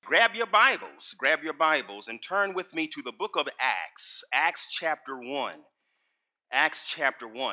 Grab your Bibles, and turn with me to the book of Acts, Acts chapter 1. Acts chapter 1.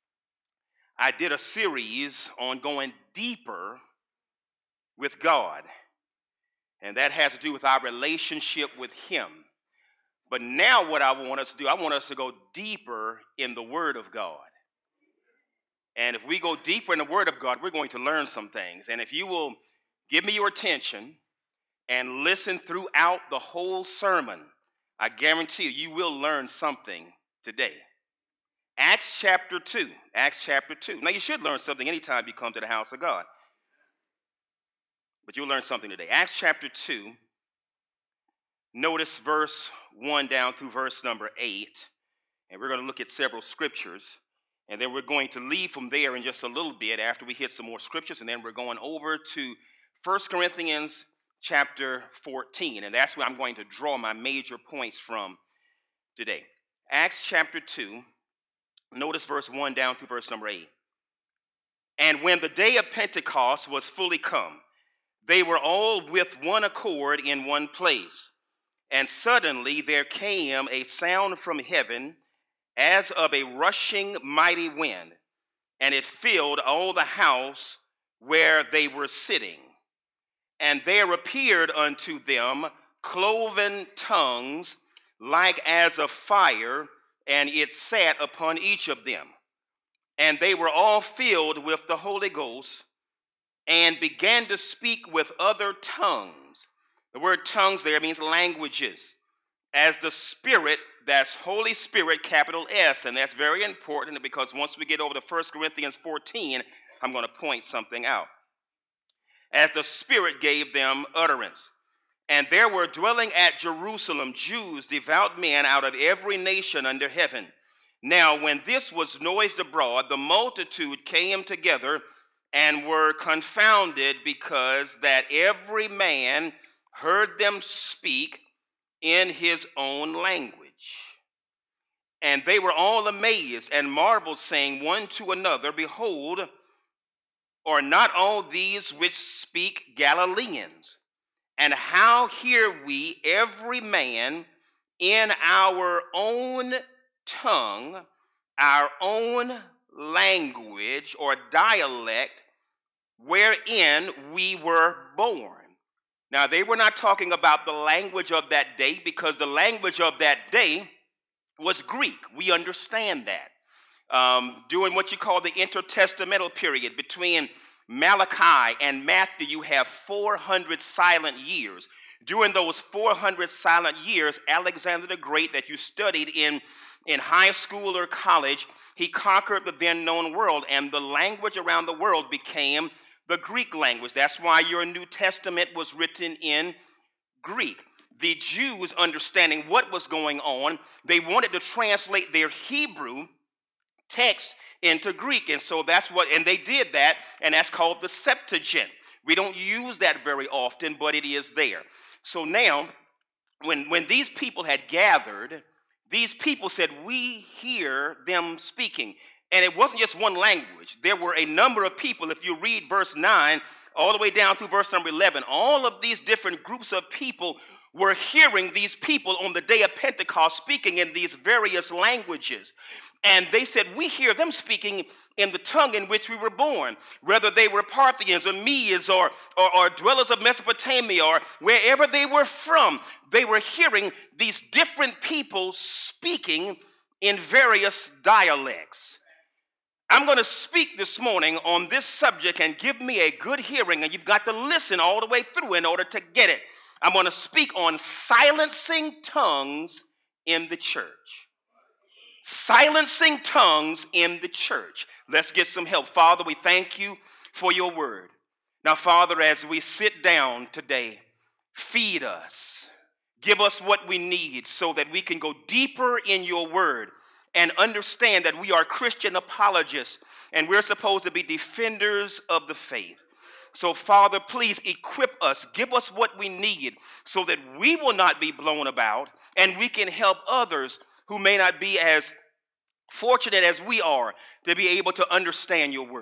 I did a series on going deeper with God, and that has to do with our relationship with Him. But now, what I want us to do, I want us to go deeper in the Word of God. And if we go deeper in the Word of God, we're going to learn some things. And if you will give me your attention and listen throughout the whole sermon, I guarantee you will learn something today. Acts chapter 2. Acts chapter 2. Now, you should learn something anytime you come to the house of God. But you'll learn something today. Acts chapter 2. Notice verse 1 down through verse number 8. And we're going to look at several scriptures. And then we're going to leave from there in just a little bit after we hit some more scriptures. And then we're going over to 1 Corinthians chapter 14. And that's where I'm going to draw my major points from today. Acts chapter 2. Notice verse 1 down through verse number 8. And when the day of Pentecost was fully come, they were all with one accord in one place. And suddenly there came a sound from heaven as of a rushing mighty wind, and it filled all the house where they were sitting. And there appeared unto them cloven tongues like as of fire, and it sat upon each of them. And they were all filled with the Holy Ghost, and began to speak with other tongues. The word tongues there means languages. As the Spirit, that's Holy Spirit, capital S, and that's very important because once we get over to 1 Corinthians 14, I'm going to point something out. As the Spirit gave them utterance. And there were dwelling at Jerusalem Jews, devout men out of every nation under heaven. Now, when this was noised abroad, the multitude came together and were confounded, because that every man heard them speak in his own language. And they were all amazed and marveled, saying one to another, Behold, are not all these which speak Galileans? And how hear we every man in our own tongue, our own language or dialect, wherein we were born? Now, they were not talking about the language of that day, because the language of that day was Greek. We understand that. During what you call the intertestamental period, between Malachi and Matthew, you have 400 silent years. During those 400 silent years, Alexander the Great, that you studied in high school or college, he conquered the then known world, and the language around the world became the Greek language. That's why your New Testament was written in Greek. The Jews, understanding what was going on, they wanted to translate their Hebrew text into Greek. And so and they did that, and that's called the Septuagint. We don't use that very often, but it is there. So now, when these people had gathered, these people said, we hear them speaking. And it wasn't just one language. There were a number of people. If you read verse 9 all the way down through verse number 11, all of these different groups of people were hearing these people on the day of Pentecost speaking in these various languages. And they said, we hear them speaking in the tongue in which we were born, whether they were Parthians or Medes or dwellers of Mesopotamia or wherever they were from. They were hearing these different people speaking in various dialects. I'm going to speak this morning on this subject, and give me a good hearing, and you've got to listen all the way through in order to get it. I'm going to speak on silencing tongues in the church. Silencing tongues in the church. Let's get some help. Father, we thank you for your word. Now, Father, as we sit down today, feed us. Give us what we need so that we can go deeper in your word and understand that we are Christian apologists and we're supposed to be defenders of the faith. So, Father, please equip us. Give us what we need so that we will not be blown about and we can help others who may not be as fortunate as we are to be able to understand your word.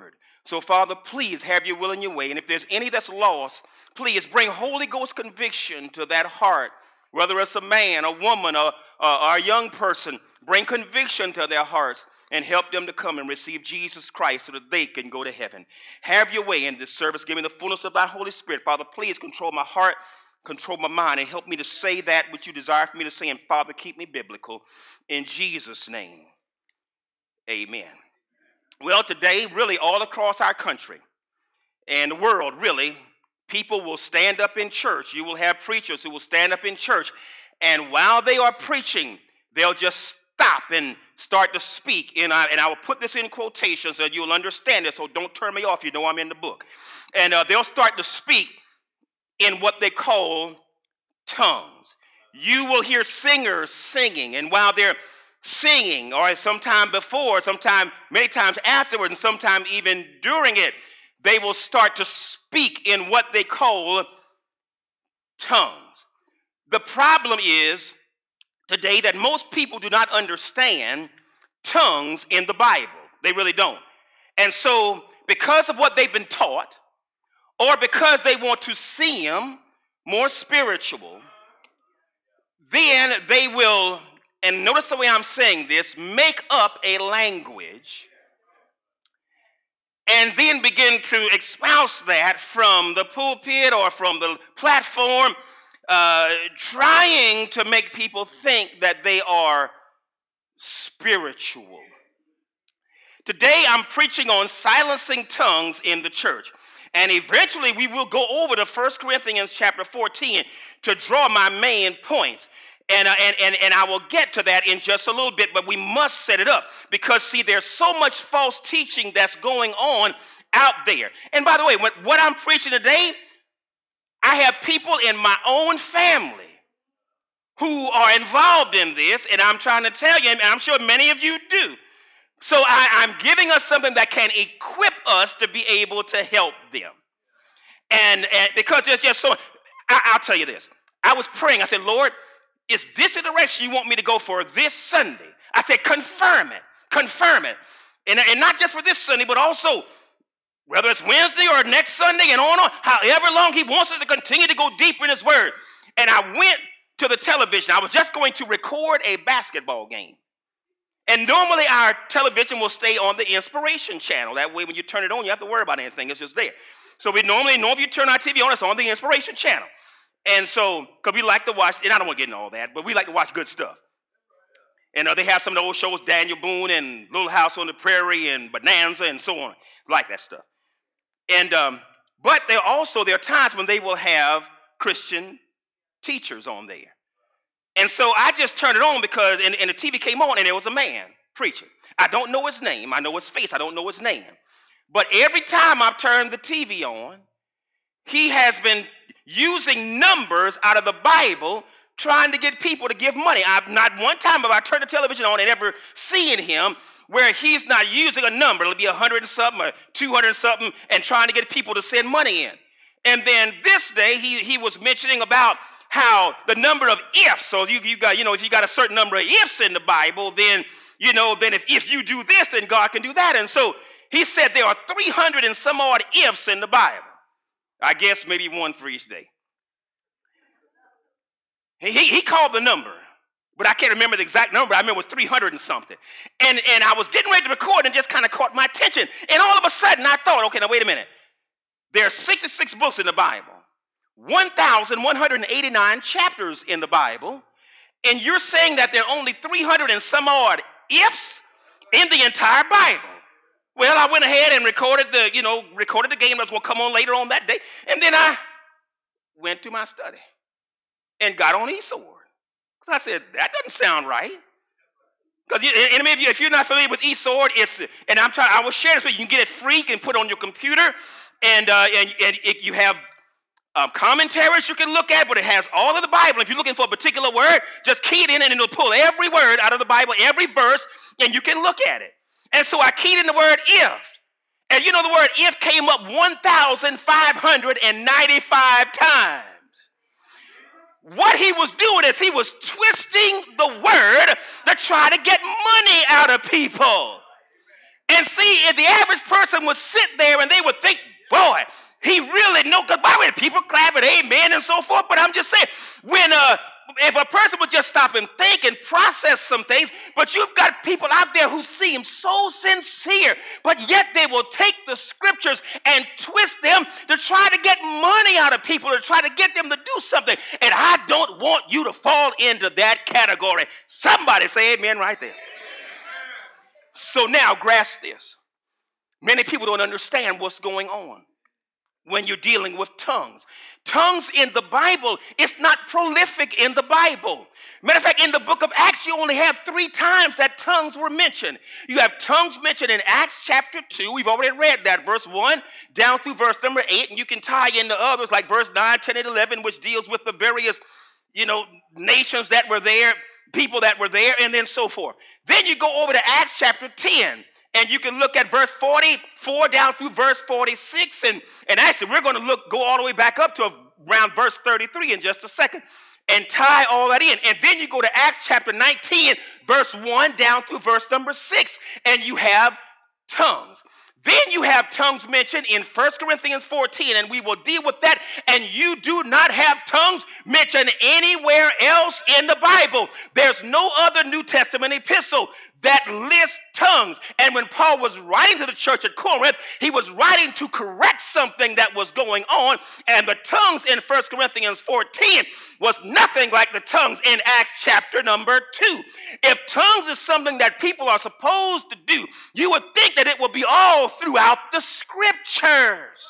So, Father, please have your will and your way. And if there's any that's lost, please bring Holy Ghost conviction to that heart, whether it's a man, a woman, or a young person. Bring conviction to their hearts and help them to come and receive Jesus Christ so that they can go to heaven. Have your way in this service. Give me the fullness of thy Holy Spirit. Father, please control my heart, control my mind, and help me to say that which you desire for me to say. And Father, keep me biblical. In Jesus' name, amen. Well, today, really all across our country and the world, really, people will stand up in church. You will have preachers who will stand up in church. And while they are preaching, they'll just stop and start to speak. And I will put this in quotations so you'll understand it. So don't turn me off. You know I'm in the book. And they'll start to speak in what they call tongues. You will hear singers singing. And while they're singing, or sometime before, sometime many times afterwards, and sometime even during it, they will start to speak in what they call tongues. The problem is today that most people do not understand tongues in the Bible. They really don't. And so, because of what they've been taught, or because they want to seem more spiritual, then they will, and notice the way I'm saying this, make up a language and then begin to espouse that from the pulpit or from the platform, trying to make people think that they are spiritual. Today I'm preaching on silencing tongues in the church. And eventually we will go over to 1 Corinthians chapter 14 to draw my main points. And I will get to that in just a little bit, but we must set it up. Because, see, there's so much false teaching that's going on out there. And by the way, what I'm preaching today, I have people in my own family who are involved in this, and I'm trying to tell you, and I'm sure many of you do. So I'm giving us something that can equip us to be able to help them. And because there's just so, I'll tell you this. I was praying. I said, Lord, is this the direction you want me to go for this Sunday? I said, confirm it. Confirm it. And not just for this Sunday, but also whether it's Wednesday or next Sunday and on, however long he wants us to continue to go deeper in his word. And I went to the television. I was just going to record a basketball game. And normally our television will stay on the Inspiration channel. That way when you turn it on, you have to worry about anything. It's just there. So we normally know if you turn our TV on, it's on the Inspiration channel. And so, because we like to watch, and I don't want to get into all that, but we like to watch good stuff. And they have some of the old shows, Daniel Boone and Little House on the Prairie and Bonanza and so on. Like that stuff. And but there are times when they will have Christian teachers on there. And so I just turned it on because, and the TV came on and there was a man preaching. I don't know his name. I know his face. I don't know his name. But every time I've turned the TV on, he has been using numbers out of the Bible trying to get people to give money. Not one time have I turned the television on and ever seen him where he's not using a number. It'll be 100 and something or 200 and something and trying to get people to send money in. And then this day he was mentioning about how the number of ifs, so you got, if you got a certain number of ifs in the Bible, then, then if you do this, then God can do that. And so he said there are 300 and some odd ifs in the Bible. I guess maybe one for each day. He called the number, but I can't remember the exact number. I remember it was 300 and something. And I was getting ready to record and just kind of caught my attention. And all of a sudden I thought, okay, now wait a minute. There are 66 books in the Bible. 1,189 chapters in the Bible, and you're saying that there are only 300 and some odd ifs in the entire Bible. Well, I went ahead and recorded the game that was going to come on later on that day, and then I went to my study and got on eSword. I said, that doesn't sound right. Because if you're not familiar with eSword, I will share this with you. You can get it free. You can put it on your computer, and you have commentaries you can look at, but it has all of the Bible. If you're looking for a particular word, just key it in and it'll pull every word out of the Bible, every verse, and you can look at it. And so I keyed in the word if. And the word if came up 1,595 times. What he was doing is he was twisting the word to try to get money out of people. And see, if the average person would sit there and they would think, boy, he really knows, because by the way, people clap and amen and so forth, but I'm just saying, if a person would just stop and think and process some things, but you've got people out there who seem so sincere, but yet they will take the scriptures and twist them to try to get money out of people, to try to get them to do something. And I don't want you to fall into that category. Somebody say amen right there. So now grasp this. Many people don't understand what's going on when you're dealing with tongues. Tongues in the Bible, it's not prolific in the Bible. Matter of fact, in the book of Acts, you only have 3 times that tongues were mentioned. You have tongues mentioned in Acts chapter 2. We've already read that, verse 1 down through verse number 8. And you can tie into others like verse 9, 10, and 11, which deals with the various, nations that were there, people that were there, and then so forth. Then you go over to Acts chapter 10. And you can look at verse 44 down through verse 46. And actually, we're going to go all the way back up to around verse 33 in just a second and tie all that in. And then you go to Acts chapter 19, verse 1 down through verse number 6. And you have tongues. Then you have tongues mentioned in 1 Corinthians 14, and we will deal with that. And you do not have tongues mentioned anywhere else in the Bible. There's no other New Testament epistle that lists tongues. And when Paul was writing to the church at Corinth, he was writing to correct something that was going on. And the tongues in 1 Corinthians 14 was nothing like the tongues in Acts chapter number 2. If tongues is something that people are supposed to do, you would think that it would be all throughout the scriptures.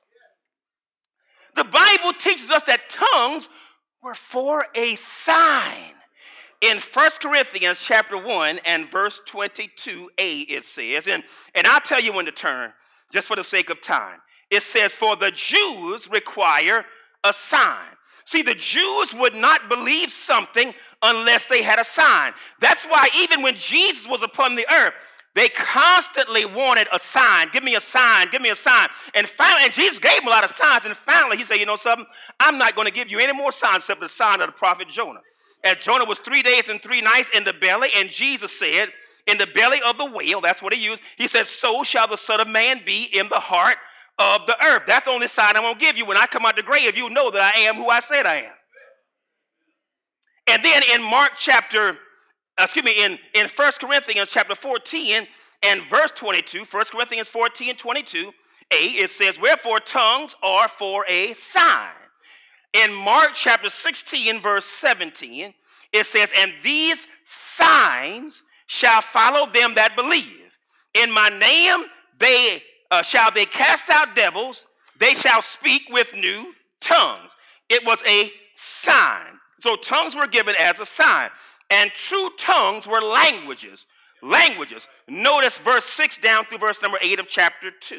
The Bible teaches us that tongues were for a sign. In 1 Corinthians chapter 1 and verse 22a, it says, and I'll tell you when to turn, just for the sake of time. It says, for the Jews require a sign. See, the Jews would not believe something unless they had a sign. That's why even when Jesus was upon the earth, they constantly wanted a sign. Give me a sign. Give me a sign. And finally, and Jesus gave them a lot of signs. And finally, he said, you know something? I'm not going to give you any more signs except the sign of the prophet Jonah. And Jonah was 3 days and 3 nights in the belly. And Jesus said, in the belly of the whale, that's what he used. He said, so shall the Son of Man be in the heart of the earth. That's the only sign I'm going to give you. When I come out the grave, you know that I am who I said I am. And then in in 1 Corinthians chapter 14 and verse 22, 1 Corinthians 14, 22a, it says, wherefore tongues are for a sign. In Mark chapter 16, verse 17, it says, and these signs shall follow them that believe. In my name shall they cast out devils. They shall speak with new tongues. It was a sign. So tongues were given as a sign. And true tongues were languages. Languages. Notice verse 6 down through verse number 8 of chapter 2.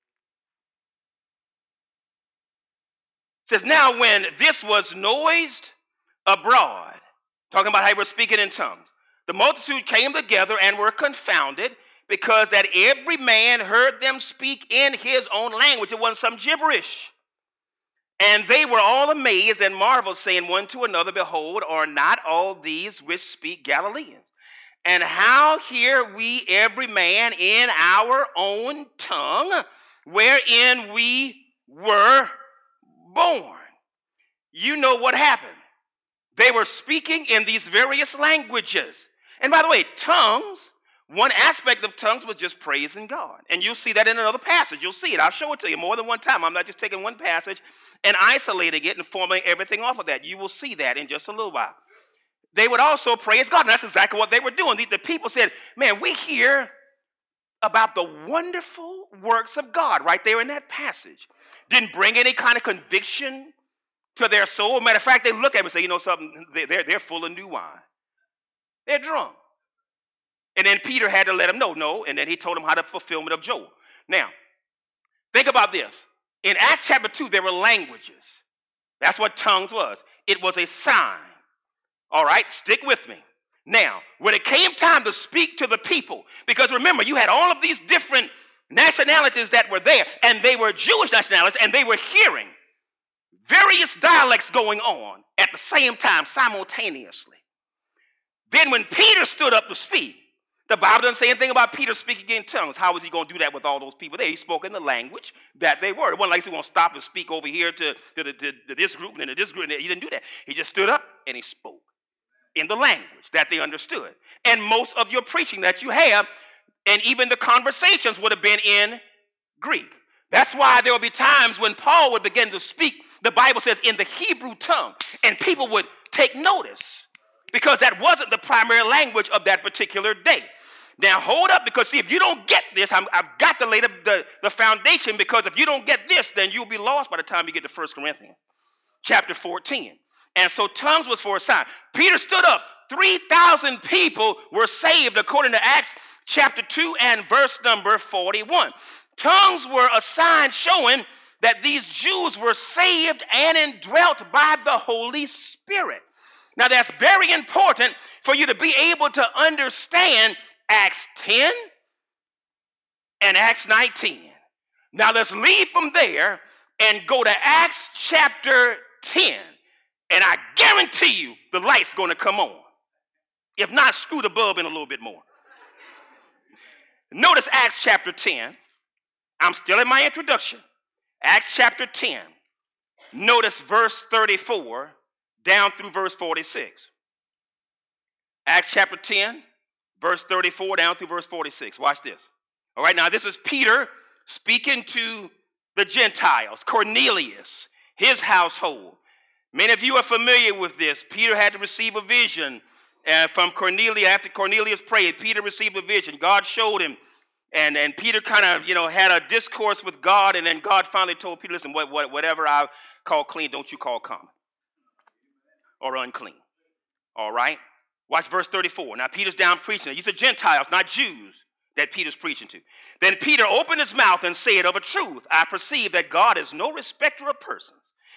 It says, now when this was noised abroad, talking about how they were speaking in tongues, the multitude came together and were confounded, because that every man heard them speak in his own language. It wasn't some gibberish. And they were all amazed and marveled, saying one to another, behold, are not all these which speak Galileans? And how hear we every man in our own tongue, wherein we were born? You know what happened. They were speaking in these various languages. And by the way, tongues, one aspect of tongues was just praising God. And you'll see that in another passage. You'll see it. I'll show it to you more than one time. I'm not just taking one passage and isolating it and forming everything off of that. You will see that in just a little while. They would also praise God. And that's exactly what they were doing. The people said, man, we hear about the wonderful works of God right there in that passage. Didn't bring any kind of conviction to their soul. Matter of fact, they look at him and say, you know something, they're full of new wine. They're drunk. And then Peter had to let them know, no, and then he told them how the fulfillment of Joel. Now, think about this. In Acts chapter 2, there were languages. That's what tongues was. It was a sign. All right, stick with me. Now, when it came time to speak to the people, because remember, you had all of these different nationalities that were there, and they were Jewish nationalities, and they were hearing various dialects going on at the same time, simultaneously. Then when Peter stood up to speak, The Bible doesn't say anything about Peter speaking in tongues. How was he going to do that with all those people there? He spoke in the language that they were. It wasn't like he was going to stop and speak over here to this group and then to this group. He didn't do that. He just stood up and he spoke in the language that they understood. And most of your preaching that you have, and even the conversations, would have been in Greek. That's why there will be times when Paul would begin to speak, the Bible says, in the Hebrew tongue, and people would take notice because that wasn't the primary language of that particular day. Now, hold up, because see, if you don't get this, I've got to lay the foundation, because if you don't get this, then you'll be lost by the time you get to 1 Corinthians chapter 14. And so tongues was for a sign. Peter stood up. 3,000 people were saved according to Acts chapter 2 and verse number 41. Tongues were a sign showing that these Jews were saved and indwelt by the Holy Spirit. Now, that's very important for you to be able to understand Acts 10 and Acts 19. Now, let's leave from there and go to Acts chapter 10. And I guarantee you the light's going to come on. If not, screw the bulb in a little bit more. Notice Acts chapter 10. I'm still in my introduction. Acts chapter 10. Notice verse 34 down through verse 46. Acts chapter 10, verse 34 down through verse 46. Watch this. All right, now this is Peter speaking to the Gentiles, Cornelius, his household. Many of you are familiar with this. Peter had to receive a vision from Cornelius. After Cornelius prayed, Peter received a vision. God showed him. And Peter kind of, had a discourse with God. And then God finally told Peter, listen, whatever I call clean, don't you call common or unclean. All right? Watch verse 34. Now, Peter's down preaching. These are Gentiles, not Jews, that Peter's preaching to. Then Peter opened his mouth and said, of a truth, I perceive that God is no respecter of persons.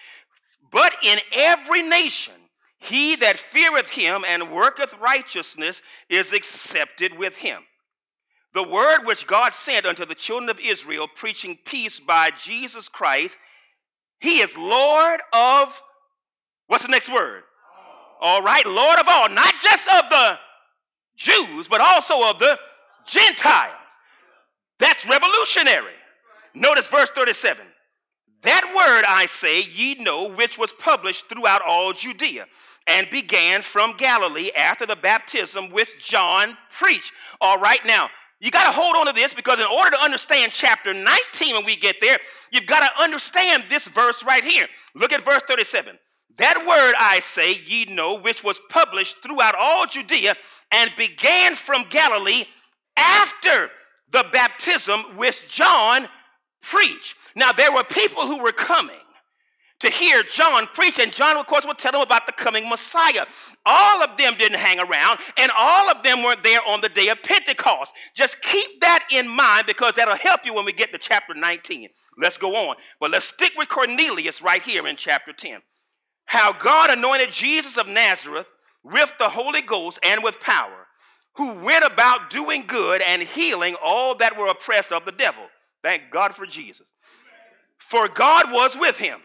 But in every nation, he that feareth him and worketh righteousness is accepted with him. The word which God sent unto the children of Israel, preaching peace by Jesus Christ, he is Lord of, what's the next word? All right, Lord of all, not just of the Jews, but also of the Gentiles. That's revolutionary. Notice verse 37. That word, I say, ye know, which was published throughout all Judea, and began from Galilee after the baptism which John preached. All right, now, you got to hold on to this, because in order to understand chapter 19 when we get there, you've got to understand this verse right here. Look at verse 37. That word, I say, ye know, which was published throughout all Judea, and began from Galilee after the baptism which John preached. Now, there were people who were coming to hear John preach, and John, of course, would tell them about the coming Messiah. All of them didn't hang around, and all of them weren't there on the day of Pentecost. Just keep that in mind, because that'll help you when we get to chapter 19. Let's go on. But let's stick with Cornelius right here in chapter 10. How God anointed Jesus of Nazareth with the Holy Ghost and with power, who went about doing good and healing all that were oppressed of the devil. Thank God for Jesus. For God was with him.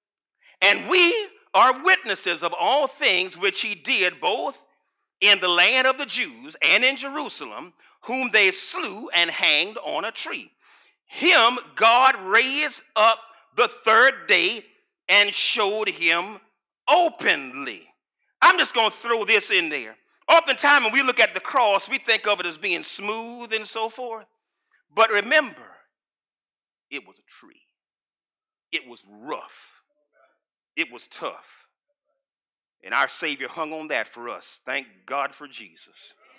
And we are witnesses of all things which he did, both in the land of the Jews and in Jerusalem, whom they slew and hanged on a tree. Him God raised up the third day and showed him openly. I'm just going to throw this in there. Oftentimes when we look at the cross, we think of it as being smooth and so forth. But remember, it was a tree. It was rough. It was tough. And our Savior hung on that for us. Thank God for Jesus.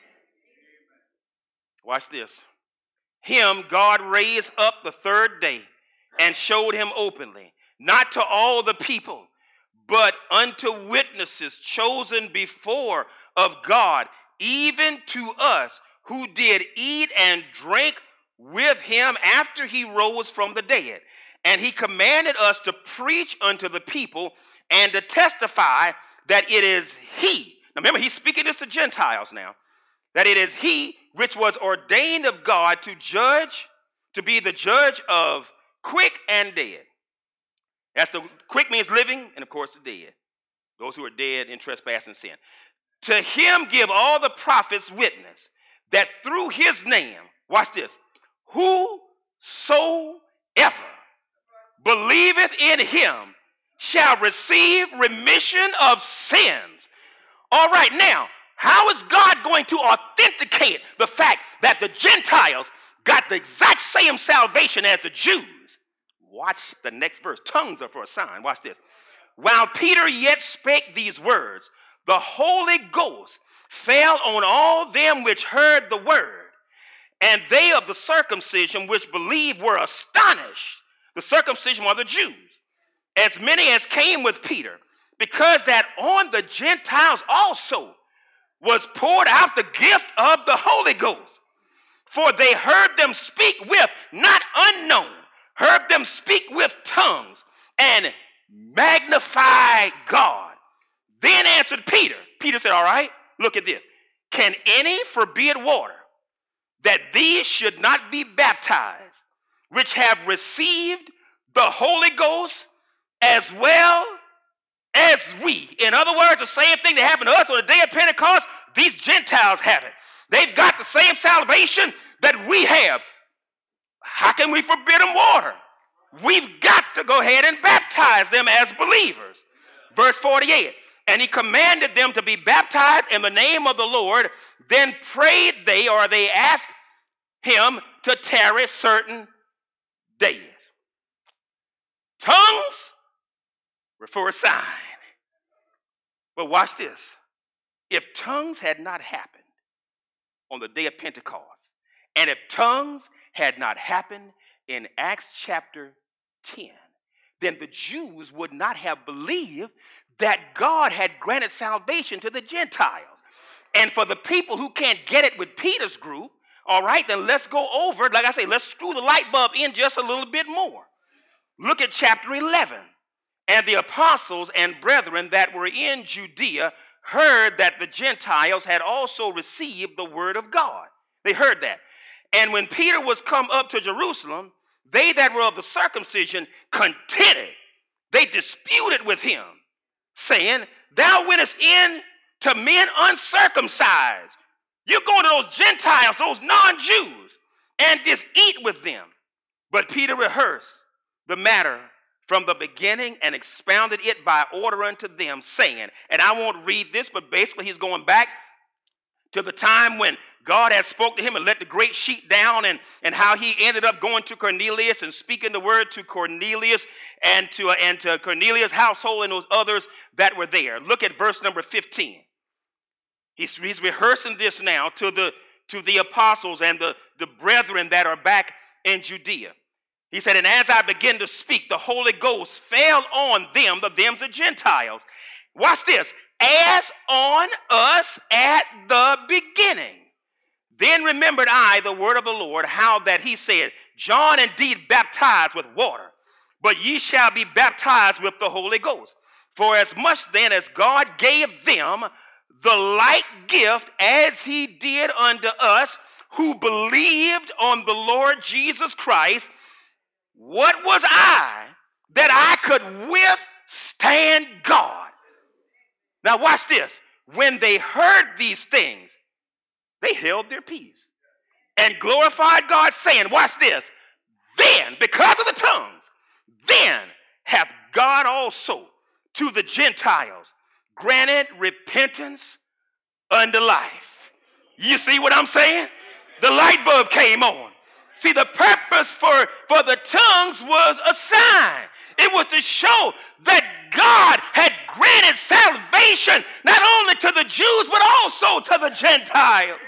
Watch this. Him God raised up the third day and showed him openly, not to all the people, but unto witnesses chosen before of God, even to us who did eat and drink with him after he rose from the dead. And he commanded us to preach unto the people and to testify that it is he. Now remember, he's speaking this to Gentiles now. That it is he which was ordained of God to judge, to be the judge of quick and dead. That's the quick means living, and of course the dead. Those who are dead in trespass and sin. To him give all the prophets witness that through his name, watch this, whosoever believeth in him shall receive remission of sins. All right, now, how is God going to authenticate the fact that the Gentiles got the exact same salvation as the Jews? Watch the next verse. Tongues are for a sign. Watch this. While Peter yet spake these words, the Holy Ghost fell on all them which heard the word, and they of the circumcision which believed were astonished. The circumcision were the Jews, as many as came with Peter, because that on the Gentiles also was poured out the gift of the Holy Ghost. For they heard them speak with, not unknown, heard them speak with tongues, and magnify God. Then answered Peter. Peter said, all right, look at this. Can any forbid water that these should not be baptized, which have received the Holy Ghost as well as we? In other words, the same thing that happened to us on the day of Pentecost, these Gentiles have it. They've got the same salvation that we have. How can we forbid them water? We've got to go ahead and baptize them as believers. Verse 48, and he commanded them to be baptized in the name of the Lord. Then prayed they, or they asked him to tarry certain days. Tongues were for a sign. But watch this. If tongues had not happened on the day of Pentecost, and if tongues had not happened in Acts chapter 10, then the Jews would not have believed that God had granted salvation to the Gentiles. And for the people who can't get it with Peter's group, all right, then let's go over, like I say, let's screw the light bulb in just a little bit more. Look at chapter 11. And the apostles and brethren that were in Judea heard that the Gentiles had also received the word of God. They heard that. And when Peter was come up to Jerusalem, they that were of the circumcision contended. They disputed with him, saying, thou wentest in to men uncircumcised. You go to those Gentiles, those non-Jews, and just eat with them. But Peter rehearsed the matter from the beginning and expounded it by order unto them, saying, and I won't read this, but basically he's going back to the time when God had spoke to him and let the great sheet down, and how he ended up going to Cornelius and speaking the word to Cornelius and to Cornelius' household and those others that were there. Look at verse number 15. He's rehearsing this now to the apostles and the brethren that are back in Judea. He said, and as I began to speak, the Holy Ghost fell on them, the Gentiles. Watch this. As on us at the beginning. Then remembered I the word of the Lord, how that he said, John indeed baptized with water, but ye shall be baptized with the Holy Ghost. For as much then as God gave them the like gift as he did unto us who believed on the Lord Jesus Christ, what was I that I could withstand God? Now watch this. When they heard these things, they held their peace and glorified God, saying, watch this, then, because of the tongues, then hath God also to the Gentiles granted repentance unto life. You see what I'm saying? The light bulb came on. See, the purpose for the tongues was a sign. It was to show that God had granted salvation not only to the Jews, but also to the Gentiles.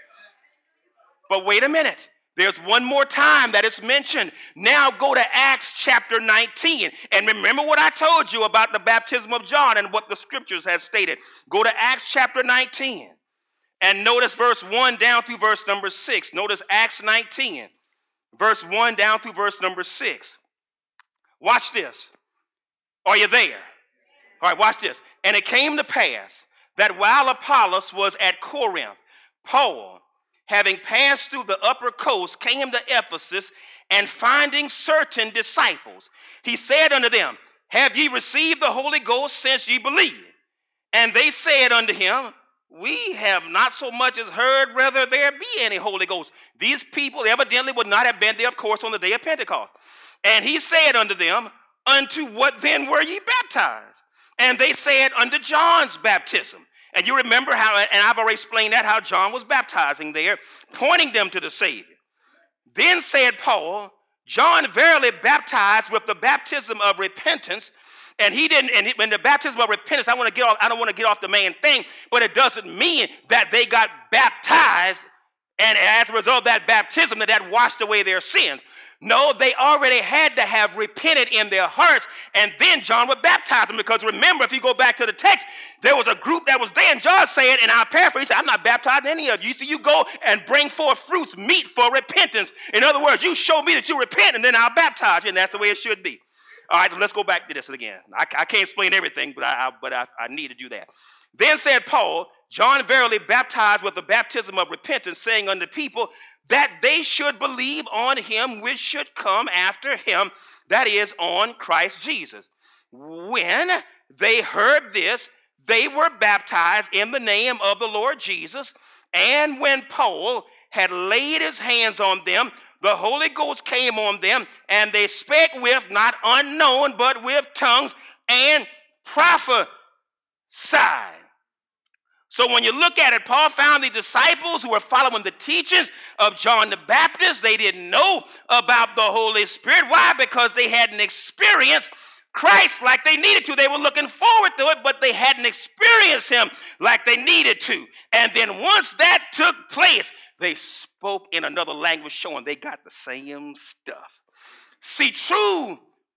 But wait a minute. There's one more time that it's mentioned. Now go to Acts chapter 19. And remember what I told you about the baptism of John and what the scriptures have stated. Go to Acts chapter 19. And notice verse 1 down through verse number 6. Notice Acts 19. Verse 1 down through verse number 6. Watch this. Are you there? All right, watch this. And it came to pass that while Apollos was at Corinth, Paul, having passed through the upper coast, came to Ephesus, and finding certain disciples, he said unto them, have ye received the Holy Ghost since ye believe? And they said unto him, we have not so much as heard whether there be any Holy Ghost. These people evidently would not have been there, of course, on the day of Pentecost. And he said unto them, unto what then were ye baptized? And they said, unto John's baptism. And you remember how, and I've already explained that, how John was baptizing there, pointing them to the Savior. Then said Paul, John verily baptized with the baptism of repentance. And he didn't, and when the baptism of repentance, I don't want to get off the main thing, but it doesn't mean that they got baptized, and as a result of that baptism, that washed away their sins. No, they already had to have repented in their hearts, and then John would baptize them. Because remember, if you go back to the text, there was a group that was there, and John said, and I paraphrase, he said, I'm not baptizing any of you. So you go and bring forth fruits, meet for repentance. In other words, you show me that you repent, and then I'll baptize you, and that's the way it should be. All right, let's go back to this again. I can't explain everything, but I need to do that. Then said Paul, John verily baptized with the baptism of repentance, saying unto the people that they should believe on him which should come after him, that is, on Christ Jesus. When they heard this, they were baptized in the name of the Lord Jesus. And when Paul had laid his hands on them, the Holy Ghost came on them, and they spake with not unknown, but with tongues, and prophesied. So when you look at it, Paul found the disciples who were following the teachings of John the Baptist. They didn't know about the Holy Spirit. Why? Because they hadn't experienced Christ like they needed to. They were looking forward to it, but they hadn't experienced him like they needed to. And then once that took place, they spoke in another language, showing they got the same stuff. See, true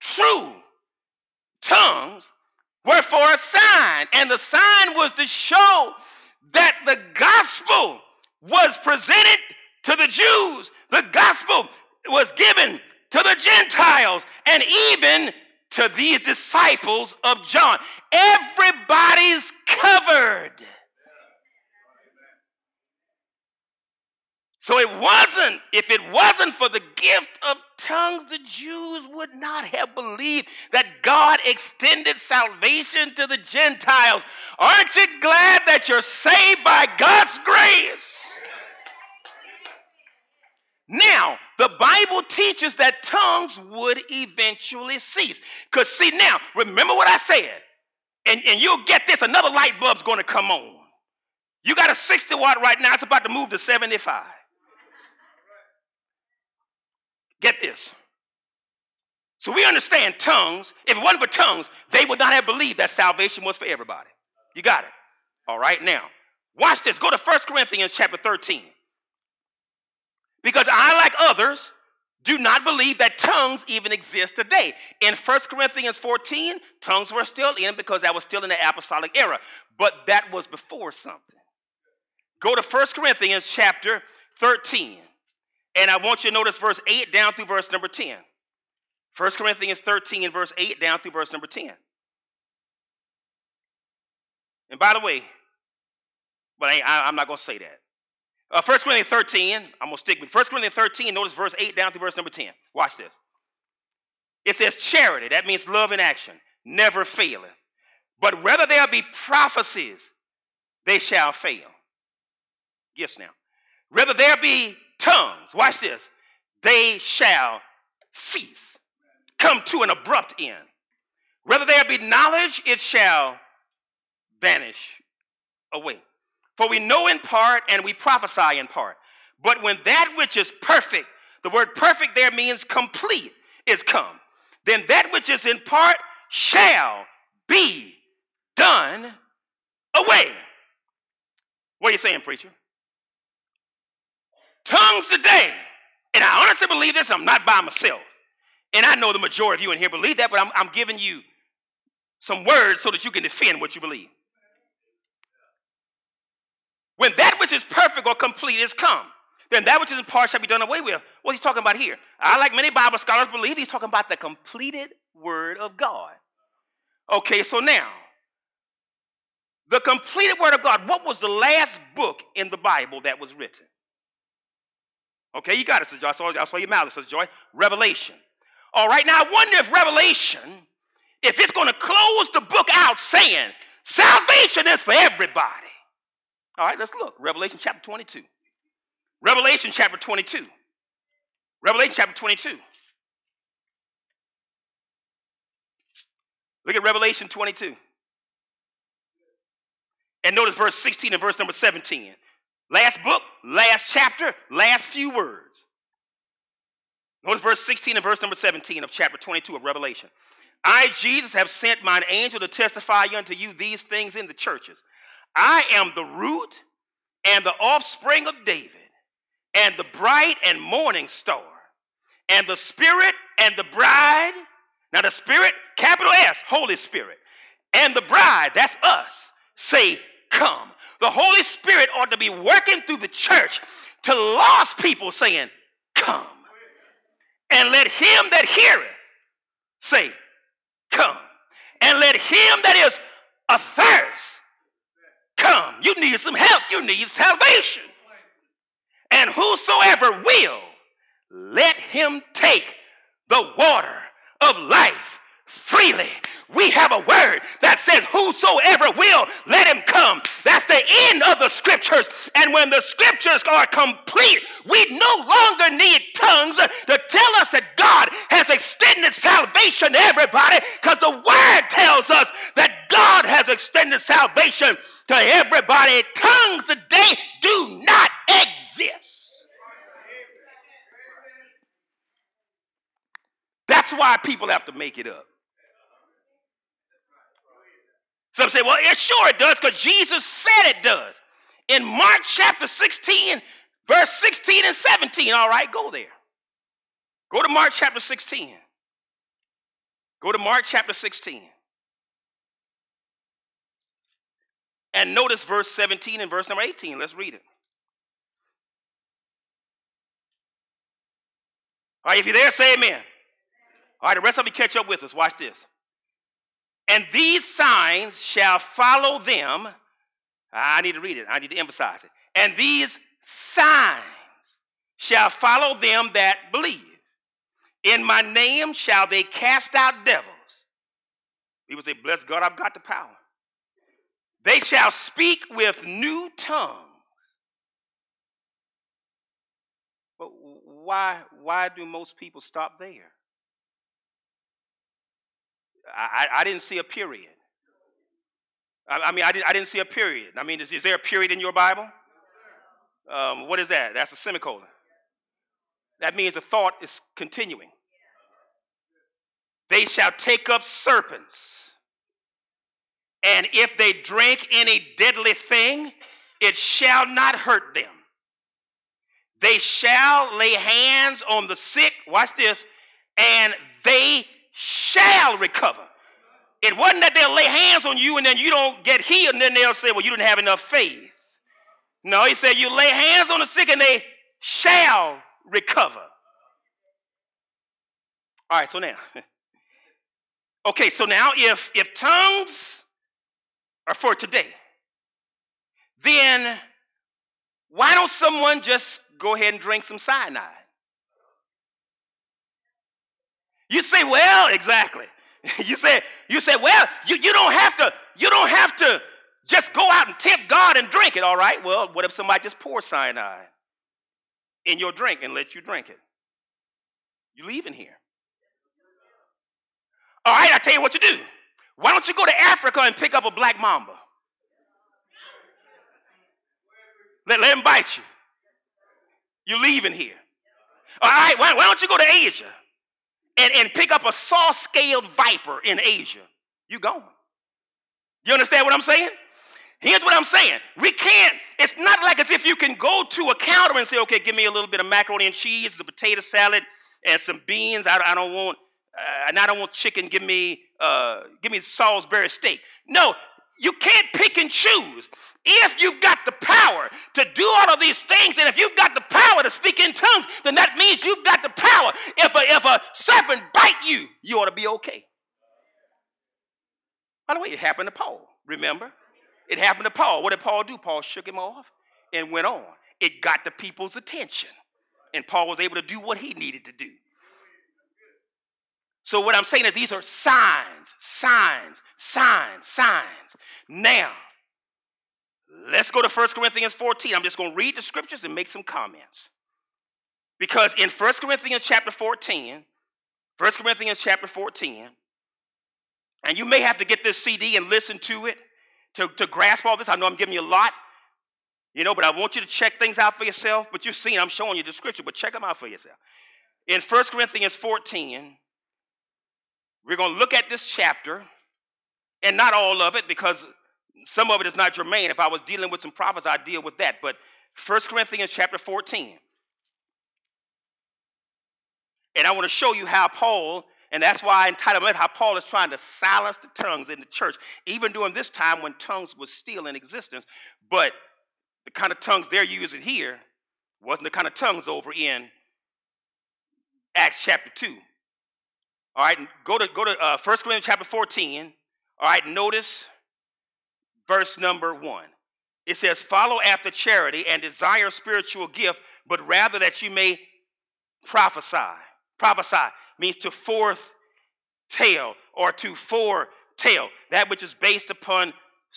tongues were for a sign, and the sign was to show that the gospel was presented to the Jews. The gospel was given to the Gentiles, and even to these disciples of John. Everybody's covered. So if it wasn't for the gift of tongues, the Jews would not have believed that God extended salvation to the Gentiles. Aren't you glad that you're saved by God's grace? Now, the Bible teaches that tongues would eventually cease. Because see now, remember what I said. And you'll get this, another light bulb's going to come on. You got a 60 watt right now, it's about to move to 75. Get this. So we understand tongues. If it wasn't for tongues, they would not have believed that salvation was for everybody. You got it? All right, now, watch this. Go to 1 Corinthians chapter 13. Because I, like others, do not believe that tongues even exist today. In 1 Corinthians 14, tongues were still in because that was still in the apostolic era. But that was before something. Go to 1 Corinthians chapter 13. And I want you to notice verse 8 down through verse number 10. 1 Corinthians 13, verse 8 down through verse number 10. And by the way, but I'm not going to say that. 1 Corinthians 13, I'm going to stick with 1 Corinthians 13, notice verse 8 down through verse number 10. Watch this. It says charity, that means love in action, never failing. But whether there be prophecies, they shall fail. Yes, now. Whether there be tongues, watch this, they shall cease, come to an abrupt end. Whether there be knowledge, it shall vanish away. For we know in part and we prophesy in part. But when that which is perfect, the word perfect there means complete, is come, then that which is in part shall be done away. What are you saying, preacher? Tongues today, and I honestly believe this, I'm not by myself. And I know the majority of you in here believe that, but I'm giving you some words so that you can defend what you believe. When that which is perfect or complete is come, then that which is in part shall be done away with. What's he talking about here? I, like many Bible scholars, believe he's talking about the completed word of God. Okay, so now, the completed word of God, what was the last book in the Bible that was written? Okay, you got it, Sister Joy. I saw your mouth, Sister Joy. Revelation. All right, now I wonder if Revelation, if it's going to close the book out saying salvation is for everybody. All right, let's look. Revelation chapter 22. Revelation chapter 22. Revelation chapter 22. Look at Revelation 22. And notice verse 16 and verse number 17. Last book, last chapter, last few words. Notice verse 16 and verse number 17 of chapter 22 of Revelation. I, Jesus, have sent mine angel to testify unto you these things in the churches. I am the root and the offspring of David, and the bright and morning star, and the Spirit and the bride. Now the Spirit, capital S, Holy Spirit, and the bride, that's us, say, come. The Holy Spirit ought to be working through the church to lost people saying, come. And let him that heareth say, come. And let him that is athirst come. You need some help. You need salvation. And whosoever will, let him take the water of life freely. We have a word that says, whosoever will, let him come. That's the end of the scriptures. And when the scriptures are complete, we no longer need tongues to tell us that God has extended salvation to everybody, because the word tells us that God has extended salvation to everybody. Tongues today do not exist. That's why people have to make it up. Some say, well, sure it does, because Jesus said it does. In Mark chapter 16, verse 16 and 17. All right, go there. Go to Mark chapter 16. Go to Mark chapter 16. And notice verse 17 and verse number 18. Let's read it. All right, if you're there, say amen. All right, the rest of you catch up with us. Watch this. And these signs shall follow them. I need to read it. I need to emphasize it. And these signs shall follow them that believe. In my name shall they cast out devils. People say, bless God, I've got the power. They shall speak with new tongues. But why do most people stop there? I didn't see a period. I didn't see a period. Is there a period in your Bible? What is that? That's a semicolon. That means the thought is continuing. They shall take up serpents, and if they drink any deadly thing, it shall not hurt them. They shall lay hands on the sick, watch this, and they shall recover. It wasn't that they'll lay hands on you and then you don't get healed and then they'll say, well, you didn't have enough faith. No, he said you lay hands on the sick and they shall recover. All right, so now. Okay, so now if tongues are for today, then why don't someone just go ahead and drink some cyanide? You say, well, exactly. You say, well, you don't have to just go out and tempt God and drink it, all right? Well, what if somebody just pours cyanide in your drink and let you drink it? You leaving here. All right, I tell you what to do. Why don't you go to Africa and pick up a black mamba? Let him bite you. You leaving here. All right, why don't you go to Asia and pick up a saw-scaled viper in Asia? You going. You understand what I'm saying? Here's what I'm saying. It's not like as if you can go to a counter and say, okay, give me a little bit of macaroni and cheese, a potato salad, and some beans. I don't want chicken. Give me Salisbury steak. No, you can't pick and choose. If you've got the power to do all of these things, and if you've got the power to speak in tongues, then that means you've got the power. If a serpent bite you, you ought to be okay. By the way, it happened to Paul, remember? It happened to Paul. What did Paul do? Paul shook him off and went on. It got the people's attention, and Paul was able to do what he needed to do. So what I'm saying is these are signs. Now, Let's go to 1 Corinthians 14. I'm just going to read the scriptures and make some comments. Because in 1 Corinthians chapter 14, and you may have to get this CD and listen to it to grasp all this. I know I'm giving you a lot, but I want you to check things out for yourself. But you've seen, I'm showing you the scripture, but check them out for yourself. In 1 Corinthians 14, we're going to look at this chapter, and not all of it, because some of it is not germane. If I was dealing with some prophets, I'd deal with that. But 1 Corinthians chapter 14. And I want to show you how Paul, and that's why I entitled it, how Paul is trying to silence the tongues in the church, even during this time when tongues was still in existence. But the kind of tongues they're using here wasn't the kind of tongues over in Acts chapter 2. All right, go to 1 Corinthians chapter 14. All right, notice verse number 1. It says, follow after charity and desire spiritual gift, but rather that you may prophesy. Prophesy means to foretell or to foretell, that which is based upon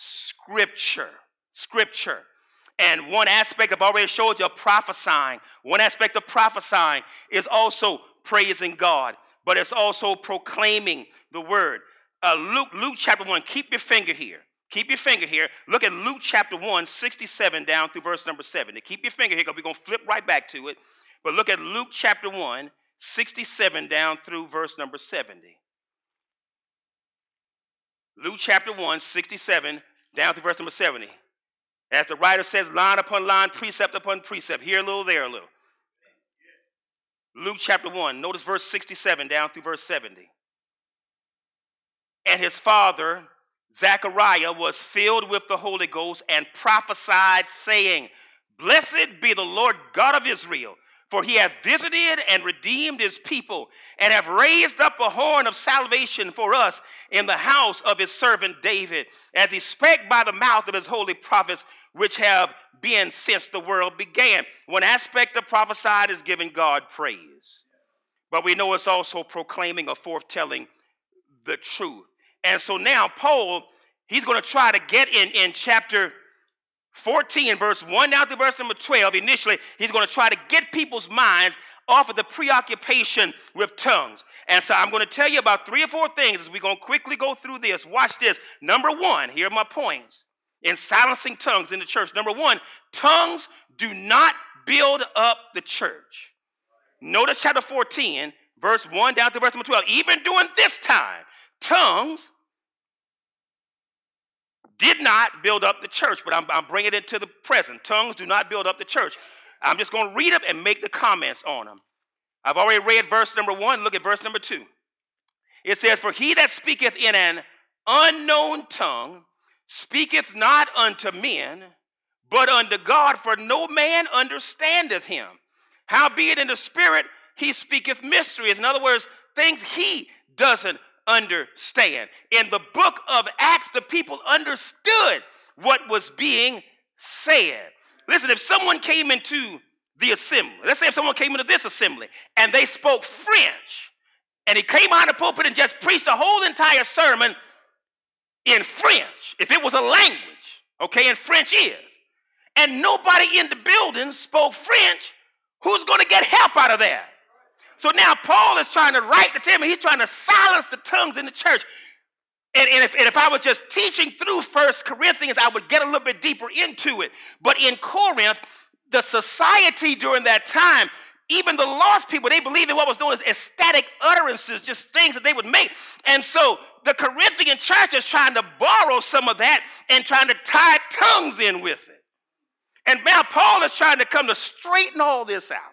Scripture. And one aspect I've already showed you of prophesying. One aspect of prophesying is also praising God, but it's also proclaiming the word. Luke chapter 1, keep your finger here. Look at Luke chapter 1, 67 down through verse number 70. Keep your finger here because we're going to flip right back to it. But look at Luke chapter 1, 67 down through verse number 70. Luke chapter 1, 67 down through verse number 70. As the writer says, line upon line, precept upon precept. Here a little, there a little. Luke chapter 1, notice verse 67 down through verse 70. And his father, Zechariah, was filled with the Holy Ghost and prophesied, saying, blessed be the Lord God of Israel, for he hath visited and redeemed his people, and hath raised up a horn of salvation for us in the house of his servant David, as he spake by the mouth of his holy prophets, which have been since the world began. One aspect of prophesied is giving God praise. But we know it's also proclaiming or foretelling the truth. And so now Paul, he's going to try to get in chapter 14, verse 1 down to verse number 12. Initially, he's going to try to get people's minds off of the preoccupation with tongues. And so I'm going to tell you about 3 or 4 things as we're going to quickly go through this. Watch this. Number 1, here are my points in silencing tongues in the church. Number 1, tongues do not build up the church. Notice chapter 14, verse 1 down to verse number 12. Even during this time, tongues did not build up the church, but I'm bringing it to the present. Tongues do not build up the church. I'm just going to read them and make the comments on them. I've already read verse number 1. Look at verse number 2. It says, for he that speaketh in an unknown tongue speaketh not unto men, but unto God, for no man understandeth him. Howbeit in the spirit he speaketh mysteries. In other words, things he doesn't understand. In the book of Acts, the people understood what was being said. Listen, if someone came into the assembly, let's say if someone came into this assembly and they spoke French, and he came out of the pulpit and just preached the whole entire sermon in French, if it was a language, okay, and French is, and nobody in the building spoke French, who's going to get help out of that? So now Paul is trying to write to Timothy. He's trying to silence the tongues in the church. And if I was just teaching through 1 Corinthians, I would get a little bit deeper into it. But in Corinth, the society during that time, even the lost people, they believed in what was known as ecstatic utterances, just things that they would make. And so the Corinthian church is trying to borrow some of that and trying to tie tongues in with it. And now Paul is trying to come to straighten all this out.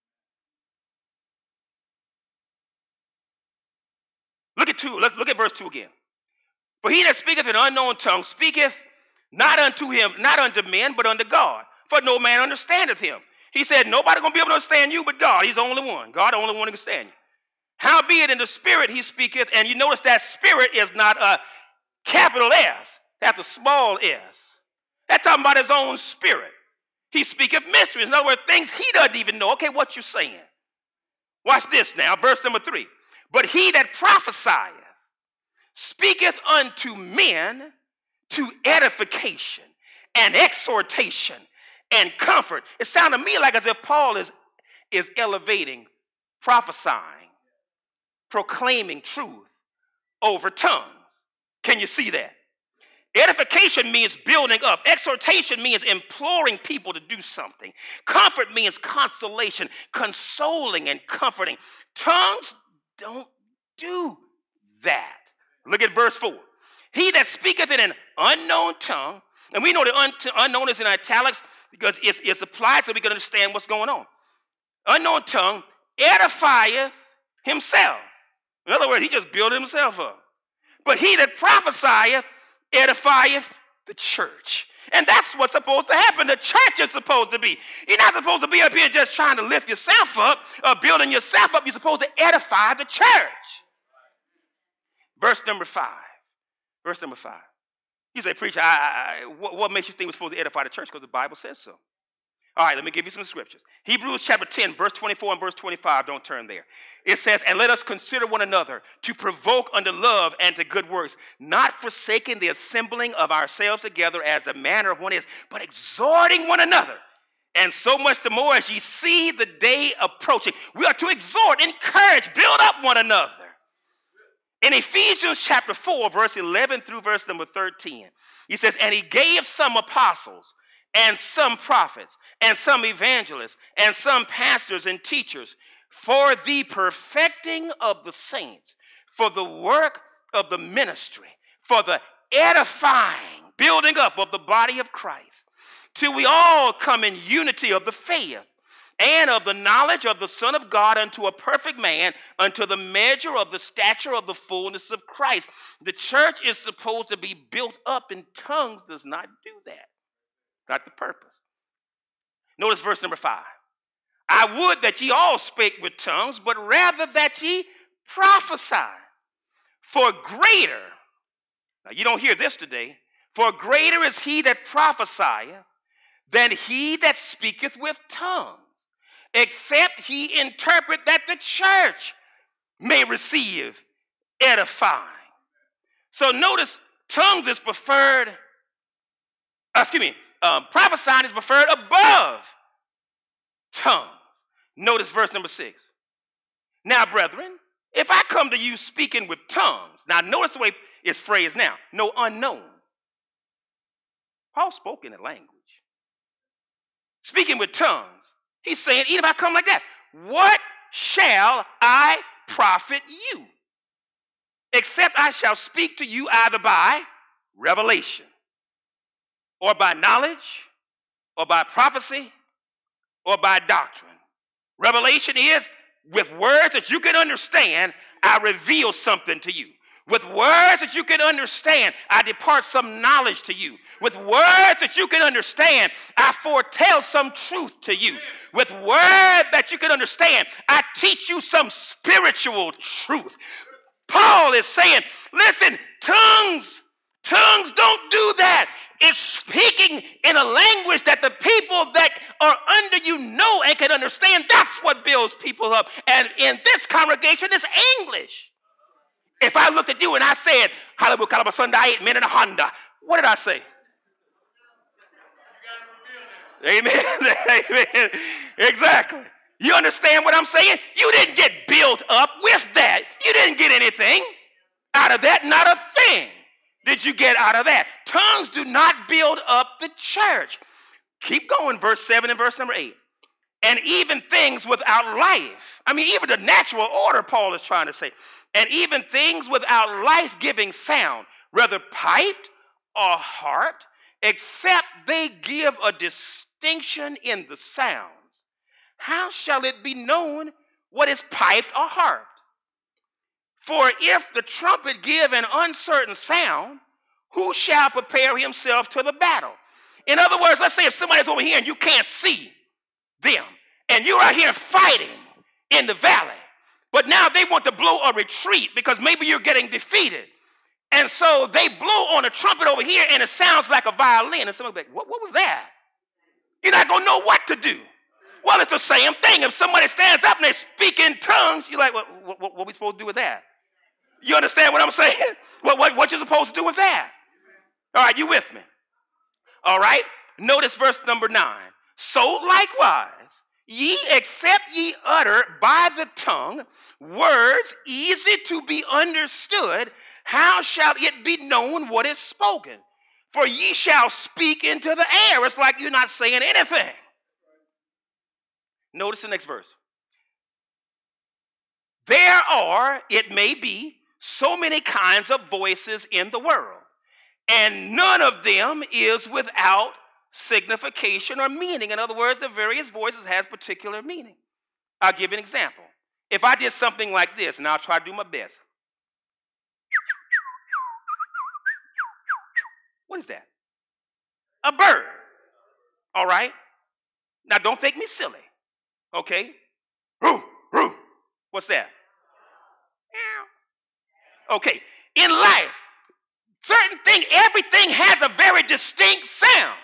Look at verse 2 again. For he that speaketh in unknown tongue speaketh not unto men, but unto God. For no man understandeth him. He said, nobody going to be able to understand you but God. He's the only one. God the only one who can understand you. Howbeit in the spirit he speaketh, and you notice that spirit is not a capital S. That's a small s. That's talking about his own spirit. He speaketh mysteries. In other words, things he doesn't even know. Okay, what you saying? Watch this now, verse number 3. But he that prophesieth speaketh unto men to edification and exhortation and comfort. It sounded to me like as if Paul is elevating, prophesying, proclaiming truth over tongues. Can you see that? Edification means building up. Exhortation means imploring people to do something. Comfort means consolation, consoling and comforting. Tongues don't do that. Look at verse 4. He that speaketh in an unknown tongue, and we know the unknown is in italics because it's applied so we can understand what's going on. Unknown tongue edifieth himself. In other words, he just built himself up. But he that prophesieth edifieth the church. And that's what's supposed to happen. The church is supposed to be. You're not supposed to be up here just trying to lift yourself up or building yourself up. You're supposed to edify the church. Verse number 5. Verse number 5. You say, preacher, what makes you think we're supposed to edify the church? Because the Bible says so. All right, let me give you some scriptures. Hebrews chapter 10, verse 24 and verse 25. Don't turn there. It says, and let us consider one another to provoke unto love and to good works, not forsaking the assembling of ourselves together as the manner of one is, but exhorting one another. And so much the more as ye see the day approaching. We are to exhort, encourage, build up one another. In Ephesians chapter 4, verse 11 through verse number 13, he says, and he gave some apostles and some prophets and some evangelists and some pastors and teachers for the perfecting of the saints, for the work of the ministry, for the edifying, building up of the body of Christ, till we all come in unity of the faith and of the knowledge of the Son of God unto a perfect man, unto the measure of the stature of the fullness of Christ. The church is supposed to be built up, and tongues does not do that. Not the purpose. Notice verse number 5. I would that ye all spake with tongues, but rather that ye prophesy. For greater, now you don't hear this today, for greater is he that prophesieth than he that speaketh with tongues, except he interpret, that the church may receive edifying. So notice, tongues is preferred, prophesying is preferred above tongues. Notice verse number 6. Now, brethren, if I come to you speaking with tongues, now notice the way it's phrased now, no unknown. Paul spoke in a language. Speaking with tongues, he's saying, even if I come like that, what shall I profit you? Except I shall speak to you either by revelation, or by knowledge, or by prophecy, or by doctrine. Revelation is, with words that you can understand, I reveal something to you. With words that you can understand, I depart some knowledge to you. With words that you can understand, I foretell some truth to you. With words that you can understand, I teach you some spiritual truth. Paul is saying, listen, tongues don't do that. It's speaking in a language that the people that are under you know and can understand. That's what builds people up. And in this congregation, it's English. If I looked at you and I said, Hollywood Calaba Sunday, 8 men in a Honda, what did I say? Amen. Amen. Exactly. You understand what I'm saying? You didn't get built up with that. You didn't get anything out of that. Not a thing did you get out of that. Tongues do not build up the church. Keep going, verse 7 and verse number 8. And even things without life. Even the natural order, Paul is trying to say. And even things without life-giving sound, whether piped or harped, except they give a distinction in the sounds. How shall it be known what is piped or harped? For if the trumpet give an uncertain sound, who shall prepare himself to the battle? In other words, let's say if somebody's over here and you can't see them, and you're out here fighting in the valley, but now they want to blow a retreat because maybe you're getting defeated. And so they blow on a trumpet over here and it sounds like a violin. And somebody's like, what was that? You're not going to know what to do. Well, it's the same thing. If somebody stands up and they speak in tongues, you're like, what are we supposed to do with that? You understand what I'm saying? What you're supposed to do with that? All right, you with me? All right? Notice verse number 9. So likewise, ye except ye utter by the tongue words easy to be understood, how shall it be known what is spoken? For ye shall speak into the air. It's like you're not saying anything. Notice the next verse. There are, it may be, so many kinds of voices in the world, and none of them is without signification or meaning. In other words, the various voices has particular meaning. I'll give you an example. If I did something like this, and I'll try to do my best. What is that? A bird. All right? Now, don't think me silly. Okay? Roo, roo. What's that? Okay. In life, everything has a very distinct sound.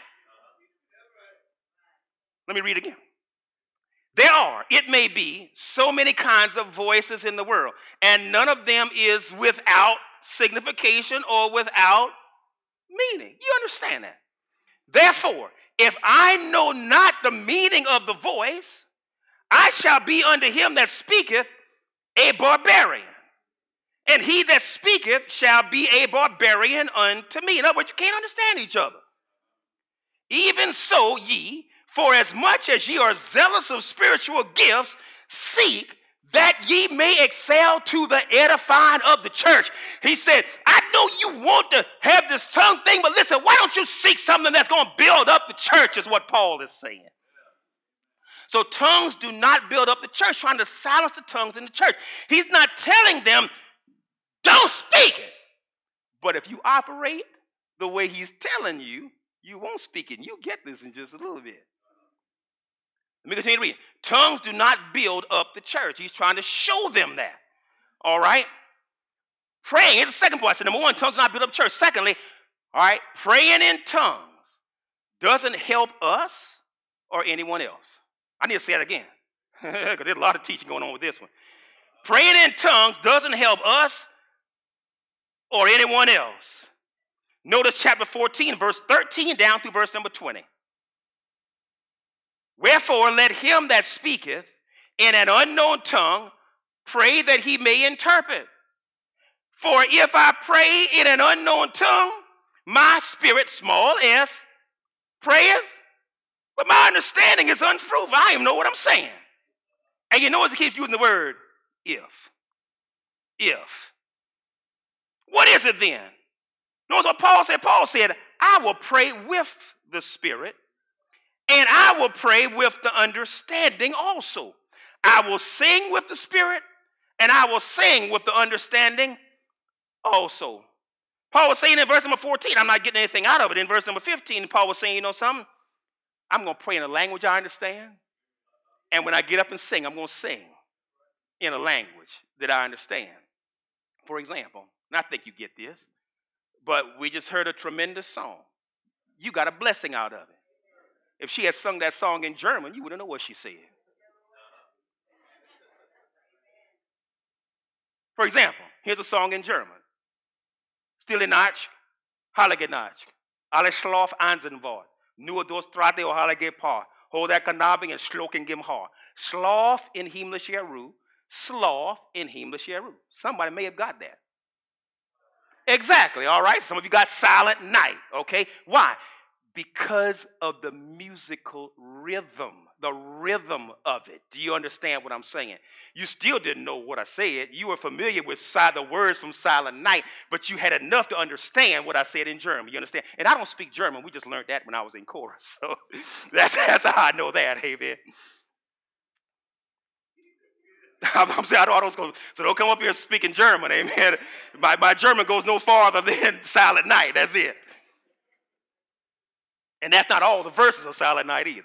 Let me read again. There are, it may be, so many kinds of voices in the world, and none of them is without signification or without meaning. You understand that? Therefore, if I know not the meaning of the voice, I shall be unto him that speaketh a barbarian, and he that speaketh shall be a barbarian unto me. In other words, you can't understand each other. Even so ye, for as much as ye are zealous of spiritual gifts, seek that ye may excel to the edifying of the church. He said, I know you want to have this tongue thing, but listen, why don't you seek something that's going to build up the church, is what Paul is saying. So tongues do not build up the church, trying to silence the tongues in the church. He's not telling them, don't speak it. But if you operate the way he's telling you, you won't speak it. You get this in just a little bit. Let me continue to read. Tongues do not build up the church. He's trying to show them that. All right? Praying. Here's the second point. So number one, tongues do not build up the church. Secondly, all right, praying in tongues doesn't help us or anyone else. I need to say that again, because there's a lot of teaching going on with this one. Praying in tongues doesn't help us or anyone else. Notice chapter 14, verse 13 down through verse number 20. Wherefore, let him that speaketh in an unknown tongue pray that he may interpret. For if I pray in an unknown tongue, my spirit, small s, prayeth, but my understanding is unfruitful. I don't even know what I'm saying. And you notice he keeps using the word if. If. What is it then? Notice what Paul said. Paul said, I will pray with the Spirit, and I will pray with the understanding also. I will sing with the Spirit, and I will sing with the understanding also. Paul was saying in verse number 14, I'm not getting anything out of it. In verse number 15, Paul was saying, you know something? I'm going to pray in a language I understand. And when I get up and sing, I'm going to sing in a language that I understand. For example, and I think you get this, but we just heard a tremendous song. You got a blessing out of it. If she had sung that song in German, you wouldn't know what she said. For example, here's a song in German. Stille Nacht, heilige Nacht. Alles Schlaf einzeln Wort. Nur das Trate o heilige Paar. Hol der Kanabing and Schlocken gim Haar. Schlaf in himmlische Ruhe. Sloth in himmlische Ruhe. Somebody may have got that. Exactly, all right? Some of you got silent night, okay? Why? Because of the musical rhythm, the rhythm of it. Do you understand what I'm saying? You still didn't know what I said. You were familiar with the words from Silent Night, but you had enough to understand what I said in German. You understand? And I don't speak German. We just learned that when I was in chorus. So that's how I know that, hey, man. I'm saying, I don't go, so don't come up here speaking German, amen. My German goes no farther than Silent Night. That's it. And that's not all the verses of Silent Night either.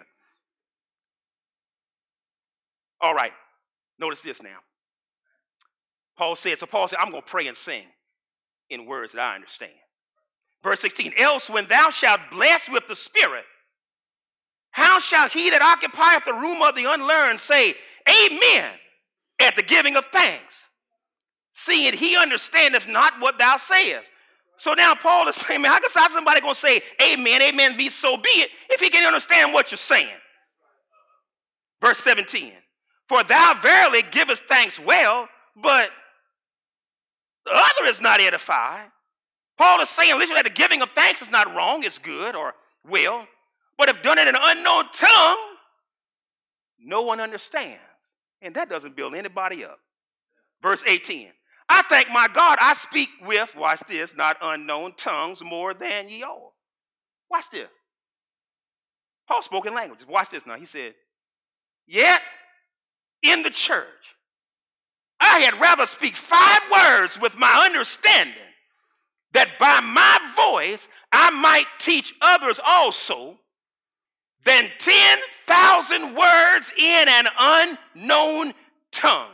All right. Notice this now. Paul said, I'm going to pray and sing in words that I understand. Verse 16, else when thou shalt bless with the Spirit, how shall he that occupieth the room of the unlearned say, Amen, at the giving of thanks, seeing he understandeth not what thou sayest? So now Paul is saying, man, how's somebody going to say amen, amen, be so be it, if he can understand what you're saying? Verse 17. For thou verily givest thanks well, but the other is not edified. Paul is saying, listen, that the giving of thanks is not wrong, it's good or well, but if done in an unknown tongue, no one understands. And that doesn't build anybody up. Verse 18. I thank my God I speak with, watch this, not unknown tongues more than ye all. Watch this. Paul spoke in languages. Watch this now. He said, yet in the church, I had rather speak 5 words with my understanding, that by my voice I might teach others also, than 10,000 words in an unknown tongue.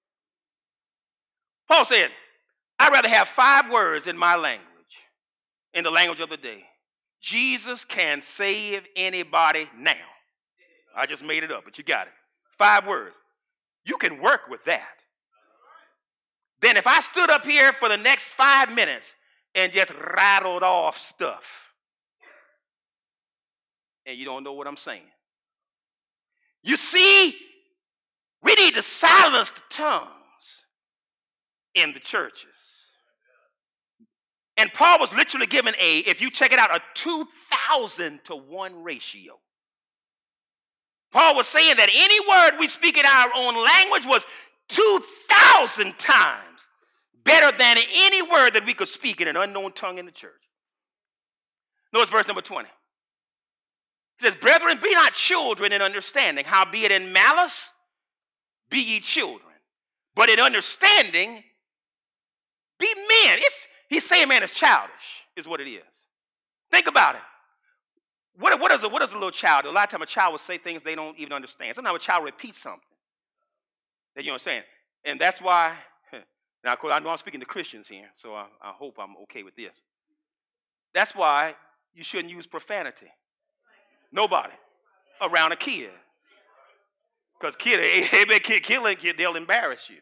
Paul said, I'd rather have 5 words in my language, in the language of the day. Jesus can save anybody now. I just made it up, but you got it. 5 words. You can work with that. Then if I stood up here for the next 5 minutes and just rattled off stuff, and you don't know what I'm saying. You see, we need to silence the tongues in the churches. And Paul was literally given if you check it out, a 2,000 to 1 ratio. Paul was saying that any word we speak in our own language was 2,000 times better than any word that we could speak in an unknown tongue in the church. Notice verse number 20. It says, brethren, be not children in understanding, howbeit in malice be ye children, but in understanding be men. He's saying man is childish, is what it is. Think about it. What is a little child? A lot of times a child will say things they don't even understand. Sometimes a child repeats something that you don't understand. And that's why, now of course I know I'm speaking to Christians here, so I hope I'm okay with this. That's why you shouldn't use profanity. Nobody around a kid. Because kid, they'll embarrass you.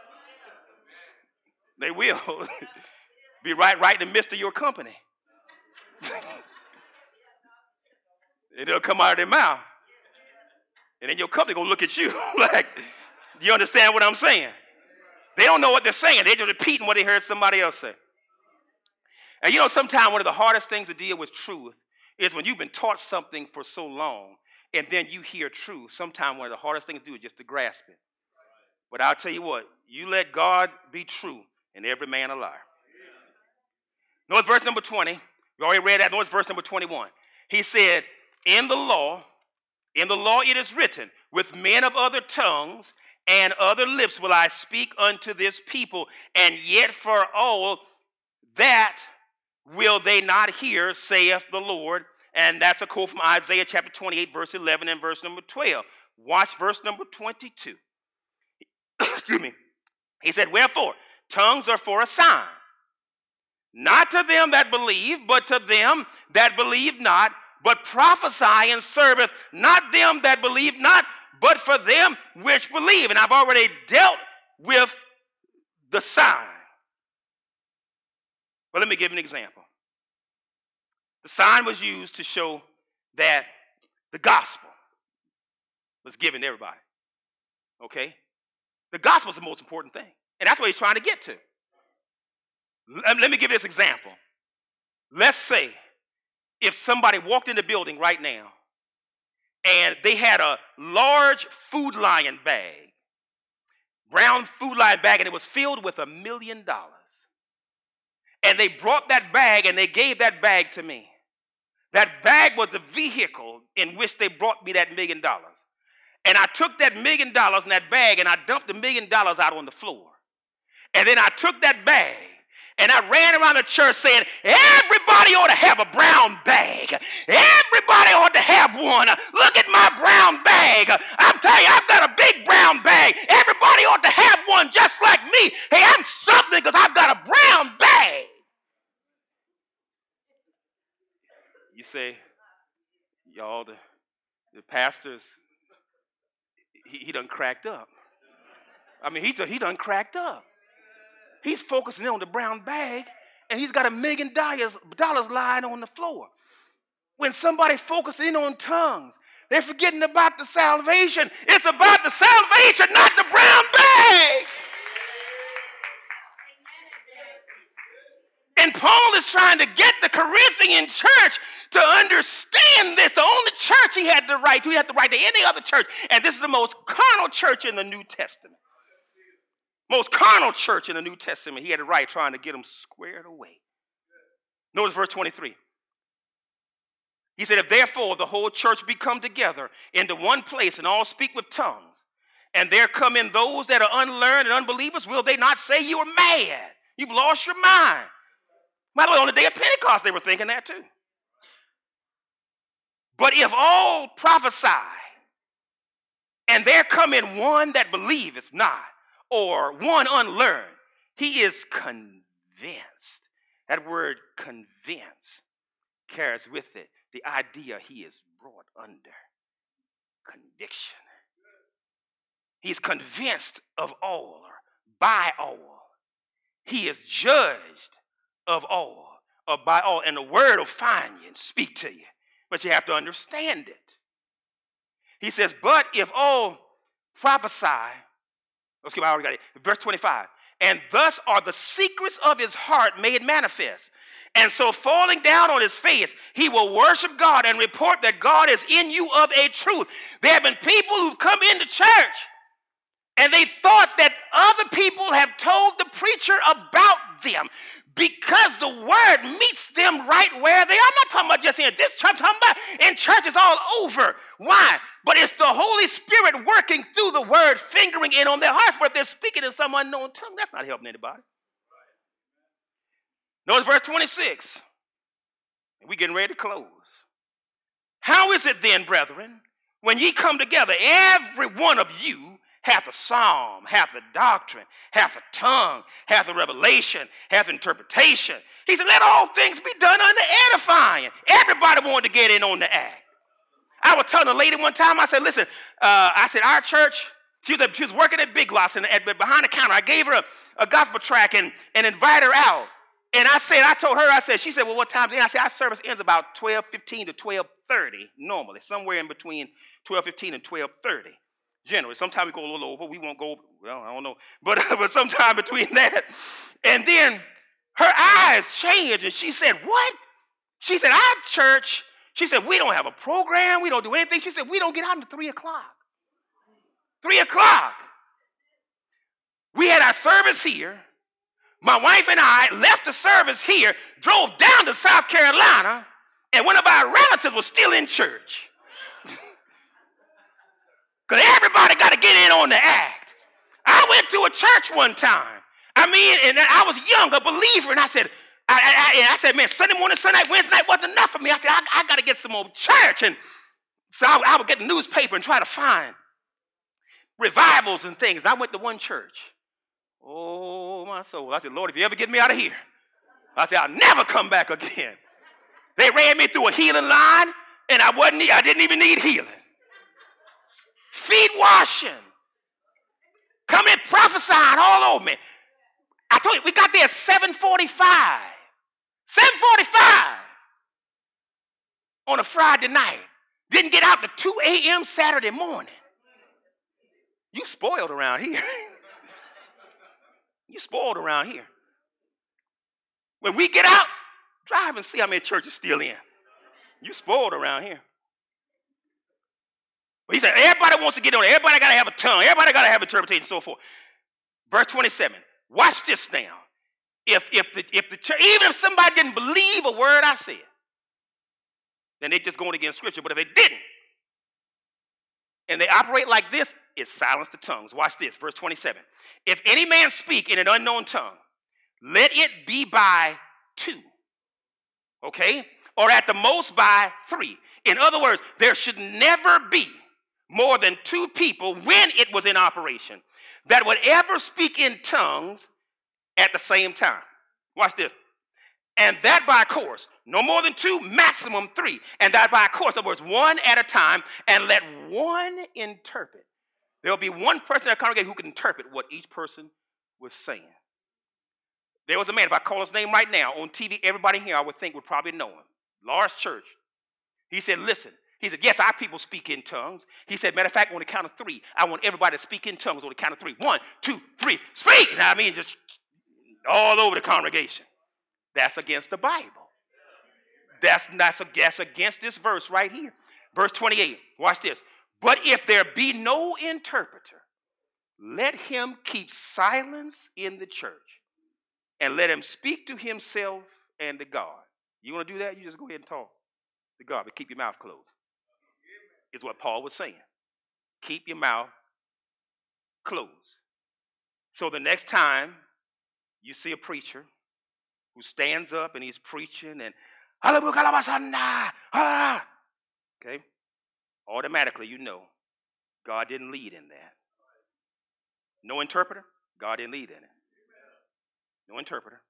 They will. Be right in the midst of your company. And it'll come out of their mouth. And then your company going to look at you like, you understand what I'm saying? They don't know what they're saying. They're just repeating what they heard somebody else say. And you know, sometimes one of the hardest things to deal with truth is when you've been taught something for so long and then you hear truth. Sometimes one of the hardest things to do is just to grasp it. But I'll tell you what, you let God be true and every man a liar. Notice verse number 20. We already read that. Notice verse number 21. He said, in the law it is written, with men of other tongues and other lips will I speak unto this people, and yet for all that will they not hear, saith the Lord. And that's a quote from Isaiah chapter 28, verse 11 and verse number 12. Watch verse number 22. Excuse me. He said, wherefore, tongues are for a sign, not to them that believe, but to them that believe not, but prophesy and serveth not them that believe not, but for them which believe. And I've already dealt with the sign. But let me give an example. The sign was used to show that the gospel was given to everybody. Okay? The gospel is the most important thing. And that's what he's trying to get to. Let me give you this example. Let's say if somebody walked in the building right now and they had a large Food Lion bag, brown Food Lion bag, and it was filled with $1 million. And they brought that bag and they gave that bag to me. That bag was the vehicle in which they brought me that $1 million. And I took that $1 million in that bag and I dumped the $1 million out on the floor. And then I took that bag and I ran around the church saying, everybody ought to have a brown bag. Everybody ought to have one. Look at my brown bag. I'm telling you, I've got a big brown bag. Everybody ought to have one just like me. Hey, I'm something because I've got a brown bag. You say, y'all, the pastor's, he done cracked up. I mean, he done cracked up. He's focusing on the brown bag and he's got $1 million lying on the floor. When somebody focuses in on tongues, they're forgetting about the salvation. It's about the salvation, not the brown bag. And Paul is trying to get the Corinthian church to understand this. The only church he had the right to, he had the right to any other church. And this is the most carnal church in the New Testament. Most carnal church in the New Testament. He had the right trying to get them squared away. Notice verse 23. He said, if therefore the whole church be come together into one place and all speak with tongues, and there come in those that are unlearned and unbelievers, will they not say you are mad? You've lost your mind. By the way, on the day of Pentecost, they were thinking that too. But if all prophesy, and there come in one that believeth not, or one unlearned, he is convinced. That word convince carries with it the idea he is brought under conviction. He's convinced of all, or by all. He is judged of all, or by all. And the word will find you and speak to you. But you have to understand it. He says, but if all prophesy, I already got it. Verse 25. And thus are the secrets of his heart made manifest. And so falling down on his face, he will worship God and report that God is in you of a truth. There have been people who've come into church and they thought that other people have told the preacher about them because the word meets them right where they are. I'm not talking about just in this church, I'm talking about in churches all over. Why? But it's the Holy Spirit working through the word, fingering in on their hearts. But if they're speaking in some unknown tongue, that's not helping anybody. Notice verse 26. We're getting ready to close. How is it then, brethren, when ye come together, every one of you hath a psalm, hath a doctrine, hath a tongue, hath a revelation, hath interpretation. He said, let all things be done unto edifying. Everybody wanted to get in on the act. I was telling a lady one time, I said, listen, our church, she was working at Big Lots and behind the counter. I gave her a gospel tract and invited her out. And I told her, she said, well, what time's it? I said, our service ends about 12:15 to 12:30 normally, somewhere in between 12:15 and 12:30. Generally, sometimes we go a little over. We won't go, well, I don't know. But sometime between that. And then her eyes changed and she said, what? She said, our church, she said, we don't have a program. We don't do anything. She said, we don't get out until 3 o'clock. 3 o'clock. We had our service here. My wife and I left the service here, drove down to South Carolina, and one of our relatives was still in church. Because everybody got to get in on the act. I went to a church one time. And I was young, a believer, and I said, man, Sunday morning, Sunday night, Wednesday night wasn't enough for me. I said, I got to get some more church. And so I would get the newspaper and try to find revivals and things. I went to one church. Oh, my soul. I said, Lord, if you ever get me out of here, I said, I'll never come back again. They ran me through a healing line, and I didn't even need healing. Feet washing. Coming and prophesying all over me. I told you, we got there at 7:45. 7:45 on a Friday night. Didn't get out to 2 a.m. Saturday morning. You spoiled around here. You spoiled around here. When we get out, drive and see how many churches still in. You spoiled around here. But he said, everybody wants to get on it. Everybody got to have a tongue. Everybody got to have interpretation and so forth. Verse 27. Watch this now. If the church, even if somebody didn't believe a word I said, then they just going against Scripture. But if they didn't, and they operate like this, it silenced the tongues. Watch this, verse 27. If any man speak in an unknown tongue, let it be by 2. Okay? Or at the most by 3. In other words, there should never be more than 2 people when it was in operation that would ever speak in tongues at the same time. Watch this. And that by course, no more than 2, maximum 3. And that by course, in other words, 1 at a time, and let one interpret. There will be one person in that congregation who can interpret what each person was saying. There was a man, if I call his name right now, on TV, everybody here I would think would probably know him. Large church. He said, listen. He said, yes, our people speak in tongues. He said, matter of fact, on the count of three, I want everybody to speak in tongues on the count of three. 1, 2, 3, speak! You know what I mean? Just all over the congregation. That's against the Bible. That's against this verse right here. Verse 28, watch this. But if there be no interpreter, let him keep silence in the church, and let him speak to himself and to God. You want to do that? You just go ahead and talk to God, but keep your mouth closed. Is what Paul was saying. Keep your mouth closed. So the next time you see a preacher who stands up and he's preaching and okay, automatically you know God didn't lead in that. No interpreter, God didn't lead in it. No interpreter.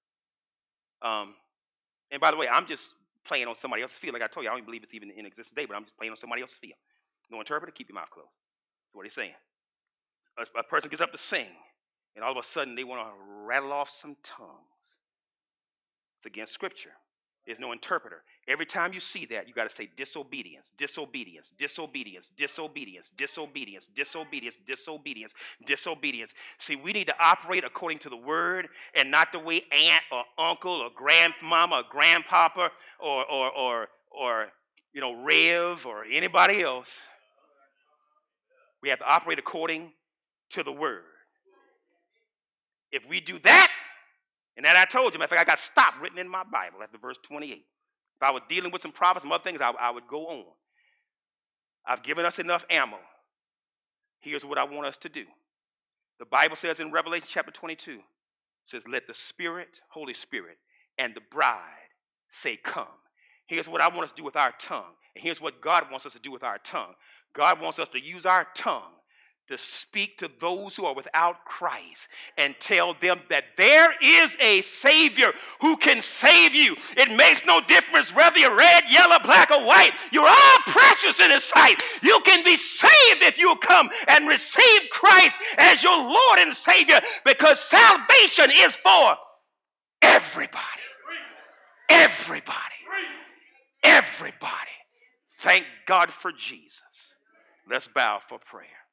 And by the way, I'm just playing on somebody else's field. Like I told you, I don't even believe it's even in existence today, but I'm just playing on somebody else's field. No interpreter, keep your mouth closed. That's what he's saying. A person gets up to sing, and all of a sudden they want to rattle off some tongues. It's against Scripture. There's no interpreter. Every time you see that, you got to say disobedience, disobedience, disobedience, disobedience, disobedience, disobedience, disobedience, disobedience. See, we need to operate according to the word and not the way aunt or uncle or grandmama or grandpapa or Rev or anybody else. We have to operate according to the word. If we do that, and that I told you, matter of fact, I got stopped written in my Bible after verse 28. If I was dealing with some prophets, some other things, I would go on. I've given us enough ammo. Here's what I want us to do. The Bible says in Revelation chapter 22, it says, let the Spirit, Holy Spirit, and the bride say, come. Here's what I want us to do with our tongue. And here's what God wants us to do with our tongue. God wants us to use our tongue to speak to those who are without Christ and tell them that there is a Savior who can save you. It makes no difference whether you're red, yellow, black, or white. You're all precious in His sight. You can be saved if you come and receive Christ as your Lord and Savior, because salvation is for everybody. Everybody. Everybody. Thank God for Jesus. Let's bow for prayer.